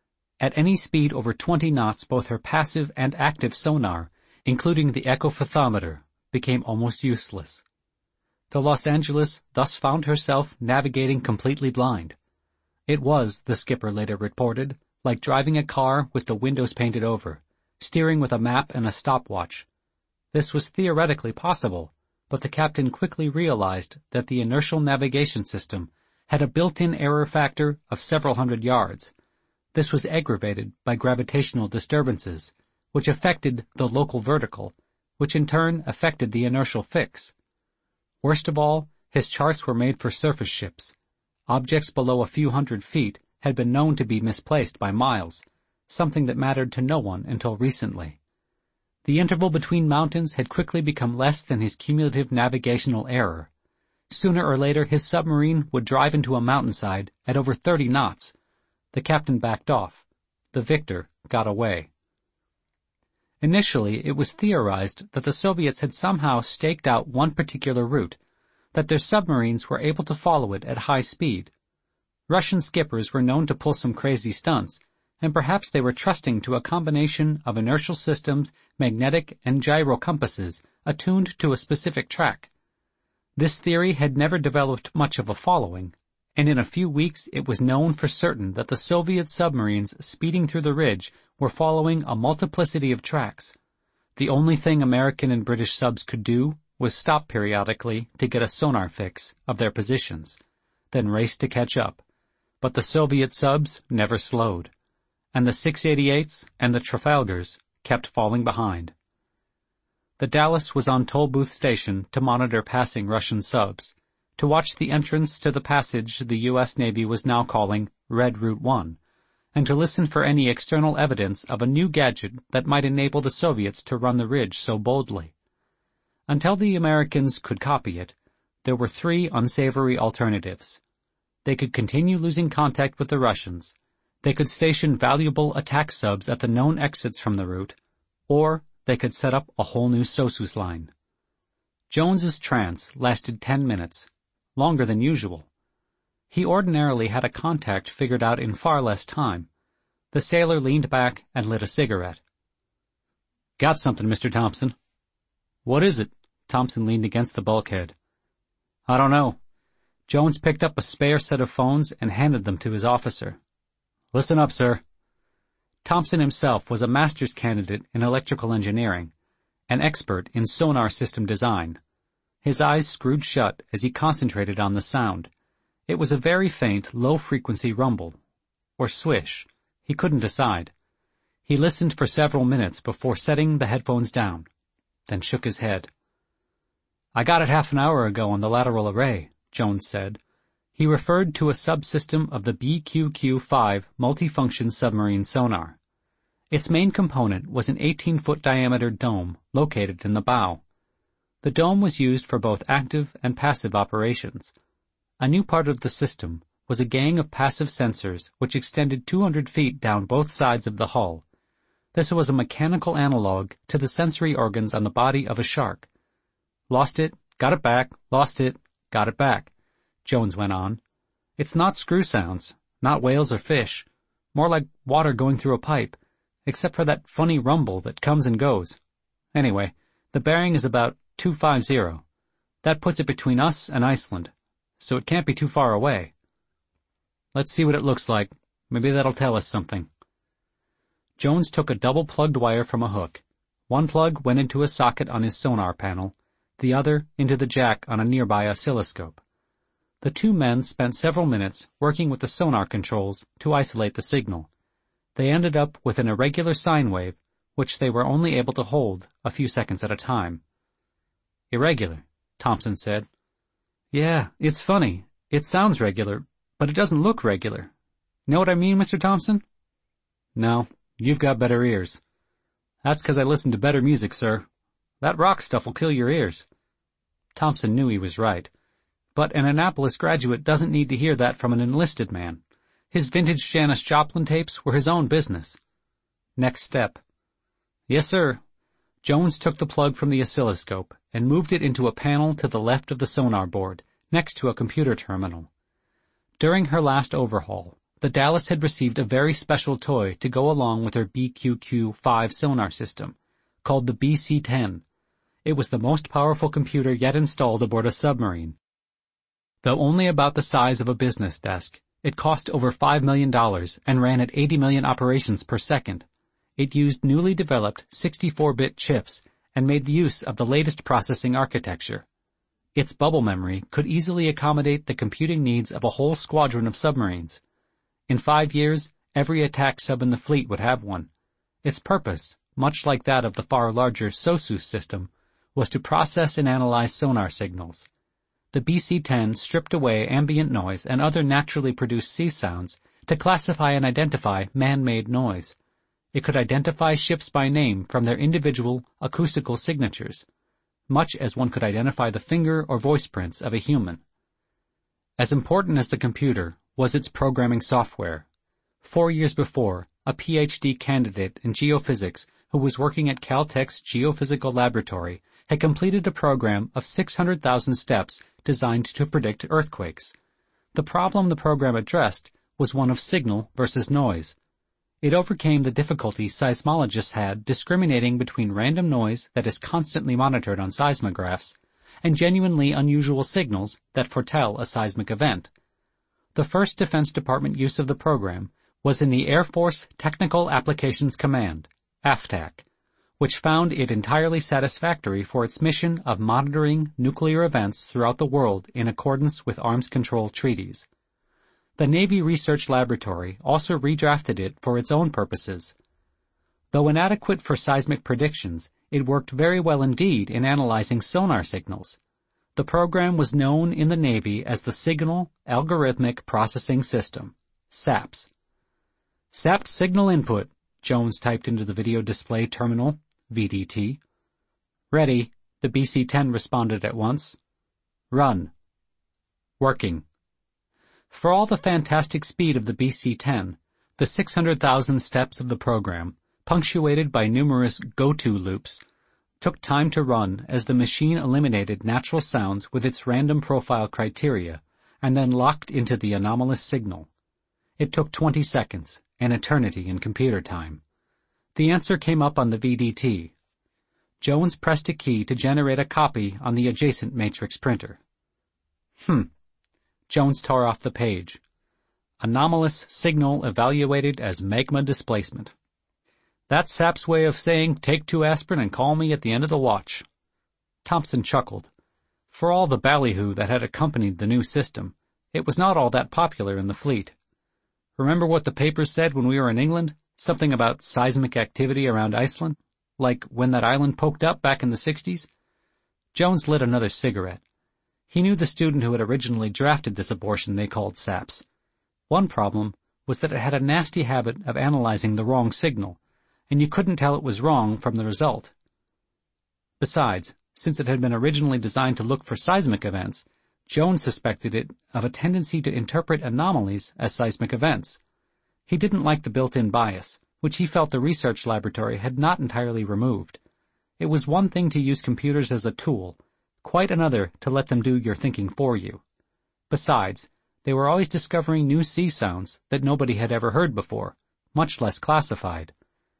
At any speed over 20 knots, both her passive and active sonar, including the echophotometer, became almost useless. The Los Angeles thus found herself navigating completely blind. It was, the skipper later reported, like driving a car with the windows painted over, steering with a map and a stopwatch. This was theoretically possible, but the captain quickly realized that the inertial navigation system had a built-in error factor of several hundred yards. This was aggravated by gravitational disturbances, which affected the local vertical, which in turn affected the inertial fix. Worst of all, his charts were made for surface ships. Objects below a few hundred feet had been known to be misplaced by miles, something that mattered to no one until recently. The interval between mountains had quickly become less than his cumulative navigational error. Sooner or later, his submarine would drive into a mountainside at over 30 knots. The captain backed off. The Victor got away. Initially, it was theorized that the Soviets had somehow staked out one particular route, that their submarines were able to follow it at high speed. Russian skippers were known to pull some crazy stunts, and perhaps they were trusting to a combination of inertial systems, magnetic and gyro compasses attuned to a specific track. This theory had never developed much of a following, and in a few weeks it was known for certain that the Soviet submarines speeding through the ridge were following a multiplicity of tracks. The only thing American and British subs could do was stop periodically to get a sonar fix of their positions, then race to catch up. But the Soviet subs never slowed, and the 688s and the Trafalgars kept falling behind. The Dallas was on Tollbooth Station to monitor passing Russian subs, to watch the entrance to the passage the U.S. Navy was now calling Red Route 1, and to listen for any external evidence of a new gadget that might enable the Soviets to run the ridge so boldly. Until the Americans could copy it, there were 3 unsavory alternatives. They could continue losing contact with the Russians, they could station valuable attack subs at the known exits from the route, or they could set up a whole new SOSUS line. Jones's trance lasted 10 minutes, longer than usual. He ordinarily had a contact figured out in far less time. The sailor leaned back and lit a cigarette. "Got something, Mr. Thompson." "What is it?" Thompson leaned against the bulkhead. "I don't know." Jones picked up a spare set of phones and handed them to his officer. "Listen up, sir." Thompson himself was a master's candidate in electrical engineering, an expert in sonar system design. His eyes screwed shut as he concentrated on the sound. It was a very faint, low-frequency rumble, or swish. He couldn't decide. He listened for several minutes before setting the headphones down, then shook his head. "I got it half an hour ago on the lateral array," Jones said. He referred to a subsystem of the BQQ-5 multifunction submarine sonar. Its main component was an 18-foot diameter dome located in the bow. The dome was used for both active and passive operations. A new part of the system was a gang of passive sensors which extended 200 feet down both sides of the hull. This was a mechanical analog to the sensory organs on the body of a shark. "Lost it, got it back, lost it, got it back," Jones went on. "It's not screw sounds. Not whales or fish. More like water going through a pipe, except for that funny rumble that comes and goes. Anyway, the bearing is about 250. That puts it between us and Iceland, so it can't be too far away. Let's see what it looks like. Maybe that'll tell us something. Jones took a double-plugged wire from a hook. One plug went into a socket on his sonar panel, the other into the jack on a nearby oscilloscope. The two men spent several minutes working with the sonar controls to isolate the signal. They ended up with an irregular sine wave, which they were only able to hold a few seconds at a time. Irregular, Thompson said. Yeah, it's funny. It sounds regular, but it doesn't look regular. Know what I mean, Mr. Thompson? No, you've got better ears. That's 'cause I listen to better music, sir. That rock stuff will kill your ears. Thompson knew he was right. But an Annapolis graduate doesn't need to hear that from an enlisted man. His vintage Janis Joplin tapes were his own business. Next step. Yes, sir. Jones took the plug from the oscilloscope and moved it into a panel to the left of the sonar board, next to a computer terminal. During her last overhaul, the Dallas had received a very special toy to go along with her BQQ-5 sonar system, called the BC-10. It was the most powerful computer yet installed aboard a submarine. Though only about the size of a business desk, it cost over $5 million and ran at 80 million operations per second. It used newly developed 64-bit chips and made use of the latest processing architecture. Its bubble memory could easily accommodate the computing needs of a whole squadron of submarines. In 5 years, every attack sub in the fleet would have one. Its purpose, much like that of the far larger SOSUS system, was to process and analyze sonar signals. The BC-10 stripped away ambient noise and other naturally produced sea sounds to classify and identify man-made noise. It could identify ships by name from their individual acoustical signatures, much as one could identify the finger or voice prints of a human. As important as the computer was its programming software. 4 years before, a PhD candidate in geophysics who was working at Caltech's Geophysical Laboratory had completed a program of 600,000 steps designed to predict earthquakes. The problem the program addressed was one of signal versus noise. It overcame the difficulty seismologists had discriminating between random noise that is constantly monitored on seismographs and genuinely unusual signals that foretell a seismic event. The first Defense Department use of the program was in the Air Force Technical Applications Command, AFTAC, which found it entirely satisfactory for its mission of monitoring nuclear events throughout the world in accordance with arms control treaties. The Navy Research Laboratory also redrafted it for its own purposes. Though inadequate for seismic predictions, it worked very well indeed in analyzing sonar signals. The program was known in the Navy as the Signal Algorithmic Processing System, SAPS. SAP signal input, Jones typed into the video display terminal, VDT. Ready, the BC-10 responded at once. Run. Working. For all the fantastic speed of the BC-10, the 600,000 steps of the program, punctuated by numerous go-to loops, took time to run as the machine eliminated natural sounds with its random profile criteria and then locked into the anomalous signal. It took 20 seconds, an eternity in computer time. The answer came up on the VDT. Jones pressed a key to generate a copy on the adjacent matrix printer. Jones tore off the page. Anomalous signal evaluated as magma displacement. That's SAP's way of saying, take 2 aspirin and call me at the end of the watch. Thompson chuckled. For all the ballyhoo that had accompanied the new system, it was not all that popular in the fleet. Remember what the papers said when we were in England? Something about seismic activity around Iceland? Like when that island poked up back in the 60s? Jones lit another cigarette. He knew the student who had originally drafted this abortion they called SAPS. One problem was that it had a nasty habit of analyzing the wrong signal, and you couldn't tell it was wrong from the result. Besides, since it had been originally designed to look for seismic events, Jones suspected it of a tendency to interpret anomalies as seismic events. He didn't like the built-in bias, which he felt the research laboratory had not entirely removed. It was one thing to use computers as a tool, quite another to let them do your thinking for you. Besides, They were always discovering new sea sounds that nobody had ever heard before, much less classified.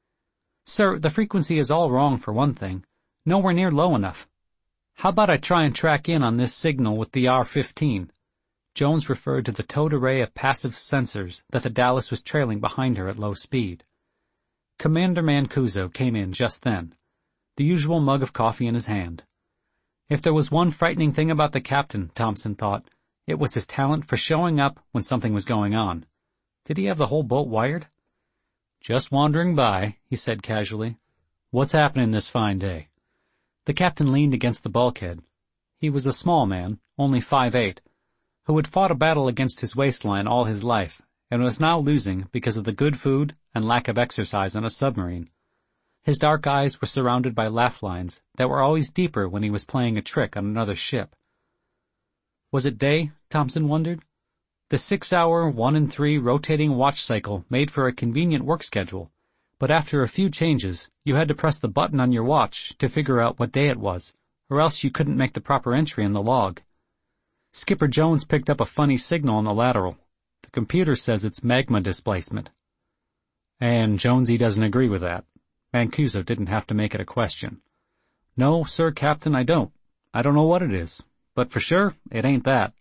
"Sir, the frequency is all wrong for one thing. Nowhere near low enough. How about I try and track in on this signal with the R-15? Jones referred to the towed array of passive sensors that the Dallas was trailing behind her at low speed. Commander Mancuso came in just then, the usual mug of coffee in his hand. If there was one frightening thing about the captain, Thompson thought, it was his talent for showing up when something was going on. Did he have the whole boat wired? "Just wandering by," he said casually. "What's happening this fine day?" The captain leaned against the bulkhead. He was a small man, only 5'8", who had fought a battle against his waistline all his life, and was now losing because of the good food and lack of exercise on a submarine. His dark eyes were surrounded by laugh lines that were always deeper when he was playing a trick on another ship. Was it day? Thompson wondered. The 6-hour 1-in-3 rotating watch cycle made for a convenient work schedule, but after a few changes, you had to press the button on your watch to figure out what day it was, or else you couldn't make the proper entry in the log. Skipper Jones picked up a funny signal on the lateral. The computer says it's magma displacement. And Jonesy doesn't agree with that. Mancuso didn't have to make it a question. "No, sir, Captain, I don't. I don't know what it is. But for sure, it ain't that."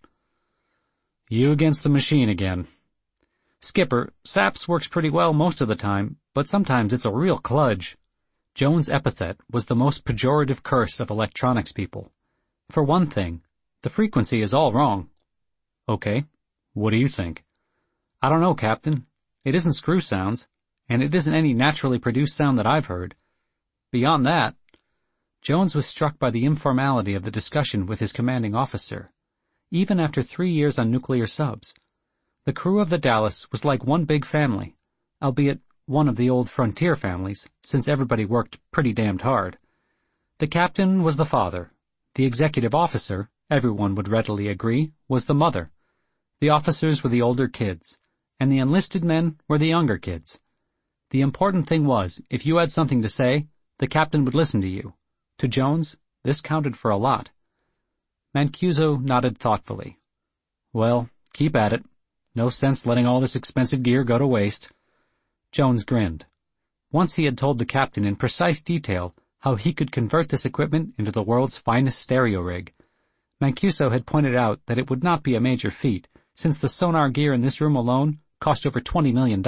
"You against the machine again." "Skipper, SAPS works pretty well most of the time, but sometimes it's a real kludge." Jones' epithet was the most pejorative curse of electronics people. For one thing, the frequency is all wrong. "Okay, what do you think?" "I don't know, Captain. It isn't screw sounds, and it isn't any naturally produced sound that I've heard. Beyond that..." Jones was struck by the informality of the discussion with his commanding officer. Even after 3 years on nuclear subs, the crew of the Dallas was like one big family, albeit one of the old frontier families, since everybody worked pretty damned hard. The captain was the father. The executive officer, everyone would readily agree, was the mother. The officers were the older kids, and the enlisted men were the younger kids. The important thing was, if you had something to say, the captain would listen to you. To Jones, this counted for a lot. Mancuso nodded thoughtfully. "Well, keep at it. No sense letting all this expensive gear go to waste." Jones grinned. Once he had told the captain in precise detail how he could convert this equipment into the world's finest stereo rig. Mancuso had pointed out that it would not be a major feat, since the sonar gear in this room alone cost over $20 million.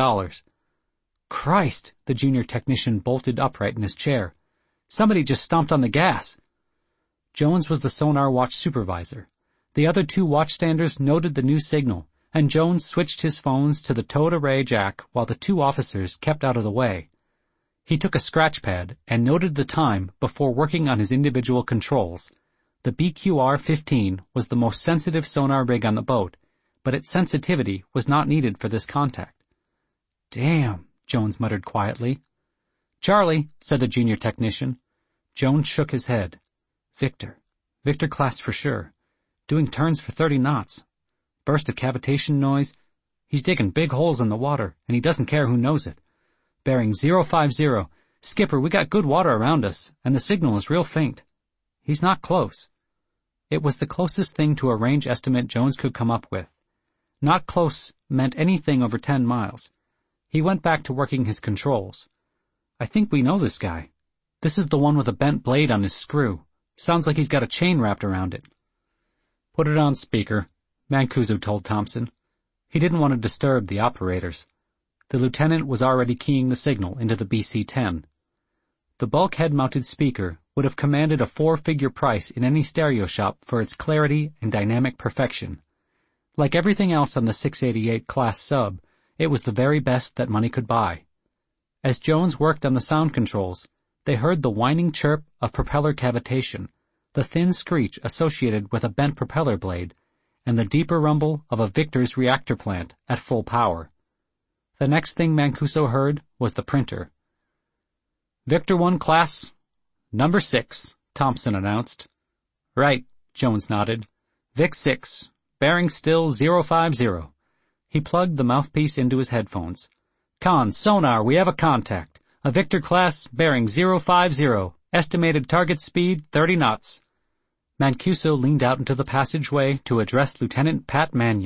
"Christ!" the junior technician bolted upright in his chair. "Somebody just stomped on the gas." Jones was the sonar watch supervisor. The other 2 watchstanders noted the new signal, and Jones switched his phones to the towed array jack while the 2 officers kept out of the way. He took a scratch pad and noted the time before working on his individual controls. The BQR-15 was the most sensitive sonar rig on the boat, but its sensitivity was not needed for this contact. "Damn," Jones muttered quietly. "Charlie," said the junior technician. Jones shook his head. Victor class for sure. Doing turns for 30 knots. Burst of cavitation noise. He's digging big holes in the water, and he doesn't care who knows it. Bearing 050. Skipper, we got good water around us, and the signal is real faint. He's not close." It was the closest thing to a range estimate Jones could come up with. Not close meant anything over 10 miles. He went back to working his controls. "I think we know this guy. This is the one with a bent blade on his screw. Sounds like he's got a chain wrapped around it." "Put it on speaker," Mancuso told Thompson. He didn't want to disturb the operators. The lieutenant was already keying the signal into the BC-10. The bulkhead-mounted speaker would have commanded a 4-figure price in any stereo shop for its clarity and dynamic perfection. Like everything else on the 688 class sub, it was the very best that money could buy. As Jones worked on the sound controls, they heard the whining chirp of propeller cavitation, the thin screech associated with a bent propeller blade, and the deeper rumble of a Victor's reactor plant at full power. The next thing Mancuso heard was the printer. "Victor 1 class, number 6, Thompson announced. "Right," Jones nodded. "Vic 6, bearing still 050. He plugged the mouthpiece into his headphones. "Con, sonar, we have a contact. A Victor class, bearing 050. Estimated target speed, 30 knots. Mancuso leaned out into the passageway to address Lieutenant Pat Mannion,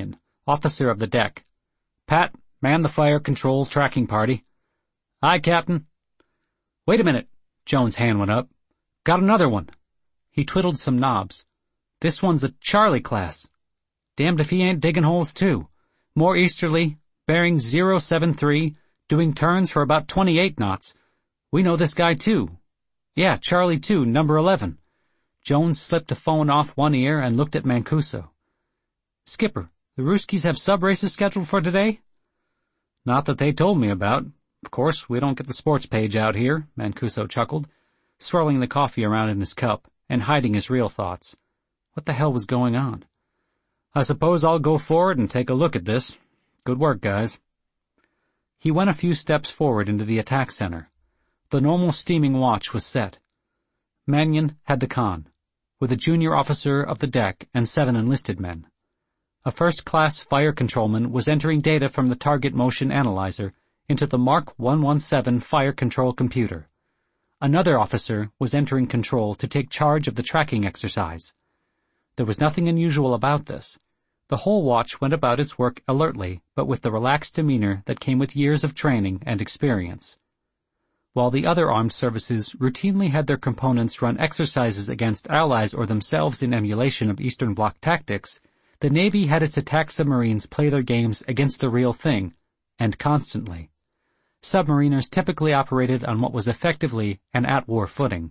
officer of the deck. Pat, man the fire control tracking party. Aye, Captain. Wait a minute. Jones' hand went up. Got another one. He twiddled some knobs. This one's a Charlie class. Damned if he ain't digging holes too. More easterly, bearing 073, doing turns for about 28 knots. We know this guy too. Yeah, Charlie 2, number 11. Jones slipped a phone off one ear and looked at Mancuso. Skipper, the Ruskies have sub-races scheduled for today? Not that they told me about. Of course, we don't get the sports page out here, Mancuso chuckled, swirling the coffee around in his cup and hiding his real thoughts. What the hell was going on? I suppose I'll go forward and take a look at this. Good work, guys. He went a few steps forward into the attack center. The normal steaming watch was set. Mannion had the con, with a junior officer of the deck and 7 enlisted men. A first-class fire controlman was entering data from the target motion analyzer into the Mark 117 fire control computer. Another officer was entering control to take charge of the tracking exercise. There was nothing unusual about this. The whole watch went about its work alertly, but with the relaxed demeanor that came with years of training and experience. While the other armed services routinely had their components run exercises against allies or themselves in emulation of Eastern Bloc tactics, the Navy had its attack submarines play their games against the real thing, and constantly. Submariners typically operated on what was effectively an at-war footing.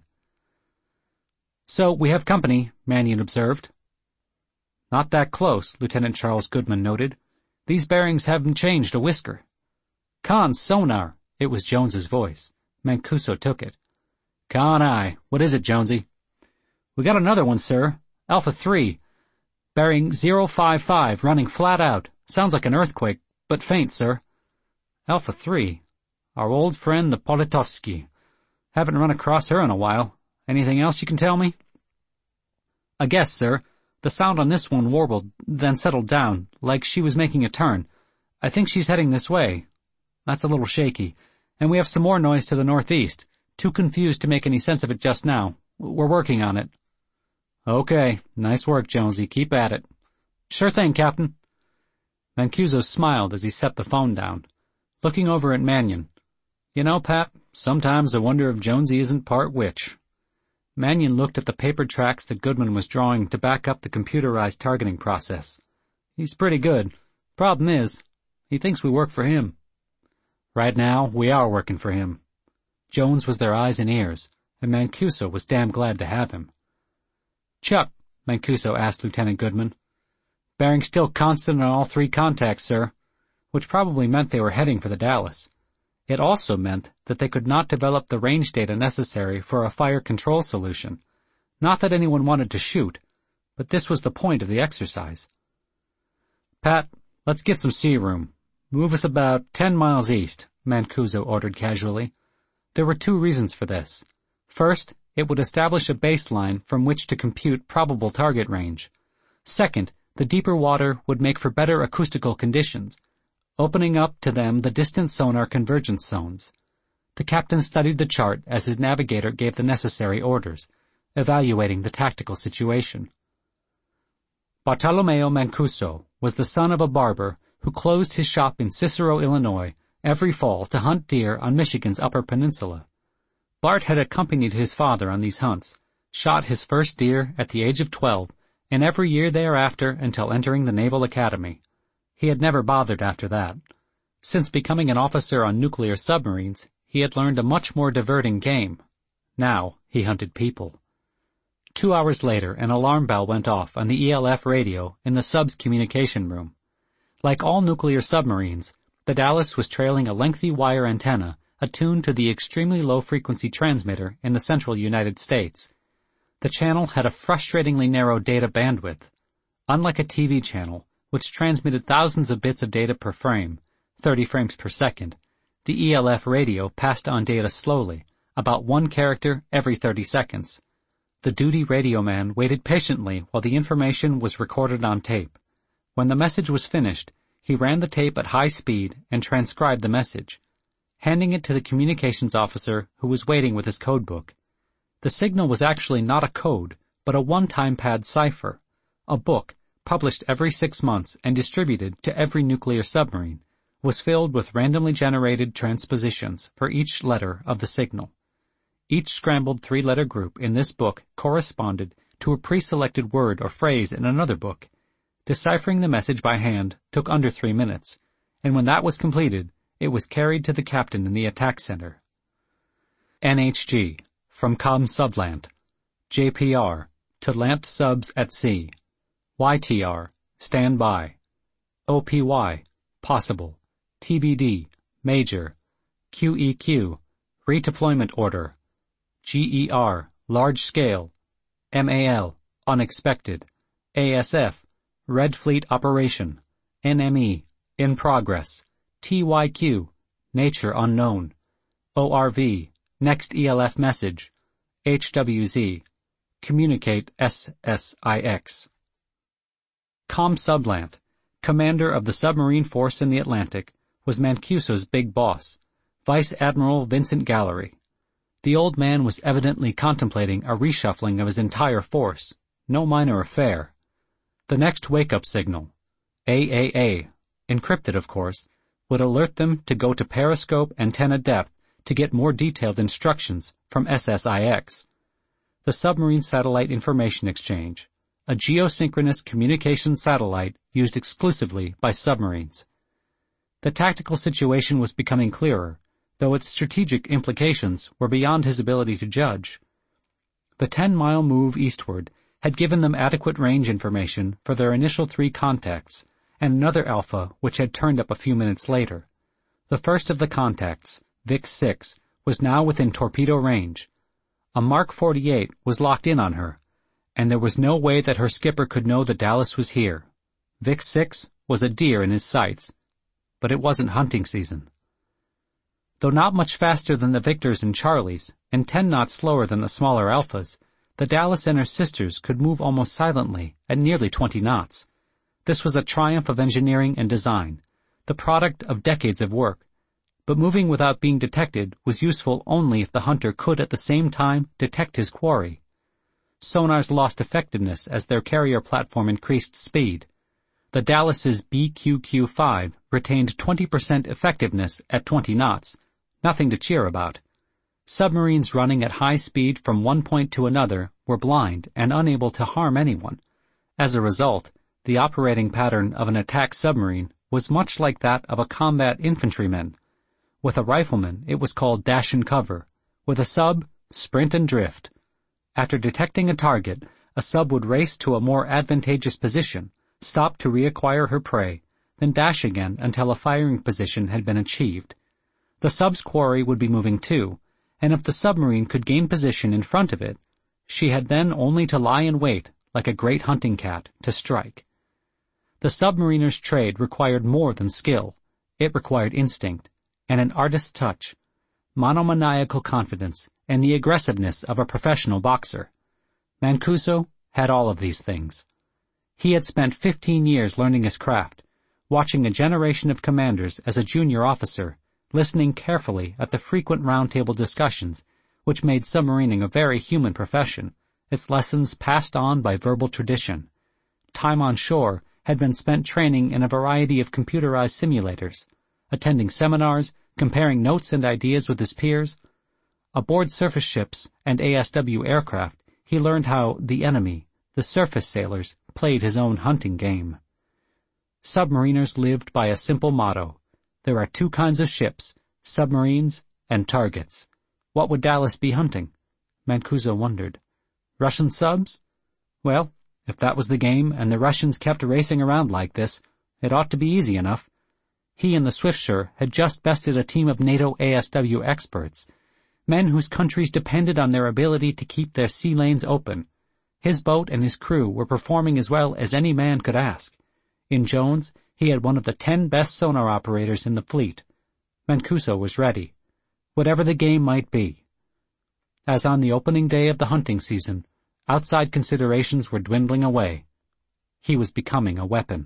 So we have company, Mannion observed. Not that close, Lieutenant Charles Goodman noted. These bearings haven't changed a whisker. Con, sonar. It was Jones's voice. Mancuso took it. Con, aye. What is it, Jonesy? We got another one, sir. Alpha 3. Bearing 055, running flat out. Sounds like an earthquake, but faint, sir. Alpha 3. Our old friend, the Politovsky. Haven't run across her in a while. Anything else you can tell me? A guess, sir. The sound on this one warbled, then settled down, like she was making a turn. I think she's heading this way. That's a little shaky. And we have some more noise to the northeast. Too confused to make any sense of it just now. We're working on it. Okay. Nice work, Jonesy. Keep at it. Sure thing, Captain. Mancuso smiled as he set the phone down, looking over at Mannion. You know, Pat, sometimes I wonder if Jonesy isn't part witch. Mannion looked at the paper tracks that Goodman was drawing to back up the computerized targeting process. He's pretty good. Problem is, he thinks we work for him. Right now, we are working for him. Jones was their eyes and ears, and Mancuso was damn glad to have him. Chuck, Mancuso asked Lieutenant Goodman. Bearing still constant on all 3 contacts, sir, which probably meant they were heading for the Dallas. It also meant that they could not develop the range data necessary for a fire control solution. Not that anyone wanted to shoot, but this was the point of the exercise. Pat, let's get some sea room. Move us about 10 miles east, Mancuso ordered casually. There were 2 reasons for this. First, it would establish a baseline from which to compute probable target range. Second, the deeper water would make for better acoustical conditions, opening up to them the distant sonar convergence zones. The captain studied the chart as his navigator gave the necessary orders, evaluating the tactical situation. Bartolomeo Mancuso was the son of a barber who closed his shop in Cicero, Illinois, every fall to hunt deer on Michigan's Upper Peninsula. Bart had accompanied his father on these hunts, shot his first deer at the age of 12, and every year thereafter until entering the Naval Academy. He had never bothered after that. Since becoming an officer on nuclear submarines, he had learned a much more diverting game. Now he hunted people. 2 hours later, an alarm bell went off on the ELF radio in the sub's communication room. Like all nuclear submarines, the Dallas was trailing a lengthy wire antenna attuned to the extremely low-frequency transmitter in the central United States. The channel had a frustratingly narrow data bandwidth. Unlike a TV channel, which transmitted thousands of bits of data per frame, 30 frames per second, the ELF radio passed on data slowly, about 1 character every 30 seconds. The duty radio man waited patiently while the information was recorded on tape. When the message was finished, he ran the tape at high speed and transcribed the message, handing it to the communications officer who was waiting with his codebook. The signal was actually not a code, but a one-time pad cipher, a book published every 6 months and distributed to every nuclear submarine, was filled with randomly generated transpositions for each letter of the signal. Each scrambled 3-letter group in this book corresponded to a pre-selected word or phrase in another book. Deciphering the message by hand took under 3 minutes, and when that was completed, it was carried to the captain in the attack center. NHG, from ComSublant. JPR, to Lant Subs at Sea. YTR, stand by. OPY, possible. TBD, major. QEQ, redeployment order. GER, large scale. MAL, unexpected. ASF, Red Fleet operation. NME, in progress. TYQ, nature unknown. ORV, next ELF message. HWZ, communicate SSIX. ComSublant, commander of the submarine force in the Atlantic, was Mancuso's big boss, Vice Admiral Vincent Gallery. The old man was evidently contemplating a reshuffling of his entire force, no minor affair. The next wake-up signal, AAA, encrypted of course, would alert them to go to periscope antenna depth to get more detailed instructions from SSIX. The Submarine Satellite Information Exchange, a geosynchronous communication satellite used exclusively by submarines. The tactical situation was becoming clearer, though its strategic implications were beyond his ability to judge. The 10-mile move eastward had given them adequate range information for their initial 3 contacts, and another alpha which had turned up a few minutes later. The first of the contacts, VIC-6, was now within torpedo range. A Mark 48 was locked in on her, and there was no way that her skipper could know that Dallas was here. VIC-6 was a deer in his sights, but it wasn't hunting season. Though not much faster than the Victors and Charlies, and 10 knots slower than the smaller Alphas, the Dallas and her sisters could move almost silently at nearly 20 knots. This was a triumph of engineering and design, the product of decades of work. But moving without being detected was useful only if the hunter could at the same time detect his quarry. Sonars lost effectiveness as their carrier platform increased speed. The Dallas's BQQ-5 retained 20% effectiveness at 20 knots, nothing to cheer about. Submarines running at high speed from one point to another were blind and unable to harm anyone. As a result, the operating pattern of an attack submarine was much like that of a combat infantryman. With a rifleman, it was called dash and cover. With a sub, sprint and drift. After detecting a target, a sub would race to a more advantageous position, stop to reacquire her prey, then dash again until a firing position had been achieved. The sub's quarry would be moving too, and if the submarine could gain position in front of it, she had then only to lie in wait, like a great hunting cat, to strike. The submariner's trade required more than skill. It required instinct, and an artist's touch, monomaniacal confidence, and the aggressiveness of a professional boxer. Mancuso had all of these things. He had spent 15 years learning his craft, watching a generation of commanders as a junior officer, listening carefully at the frequent roundtable discussions, which made submarining a very human profession, its lessons passed on by verbal tradition. Time on shore had been spent training in a variety of computerized simulators, attending seminars, comparing notes and ideas with his peers. Aboard surface ships and ASW aircraft, he learned how the enemy, the surface sailors, played his own hunting game. Submariners lived by a simple motto. There are 2 kinds of ships, submarines and targets. What would Dallas be hunting? Mancuso wondered. Russian subs? Well, if that was the game and the Russians kept racing around like this, it ought to be easy enough. He and the Swiftsure had just bested a team of NATO ASW experts, men whose countries depended on their ability to keep their sea lanes open. His boat and his crew were performing as well as any man could ask. In Jones, he had one of the 10 best sonar operators in the fleet. Mancuso was ready, whatever the game might be. As on the opening day of the hunting season, outside considerations were dwindling away. He was becoming a weapon.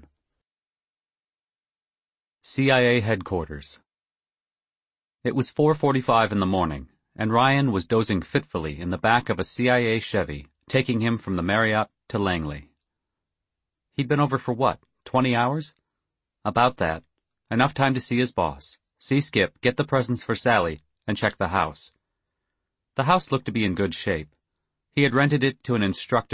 CIA Headquarters. It was 4:45 in the morning, and Ryan was dozing fitfully in the back of a CIA Chevy, taking him from the Marriott to Langley. He'd been over for what, 20 hours? About that. Enough time to see his boss, see Skip, get the presents for Sally, and check the house. The house looked to be in good shape. He had rented it to an instructor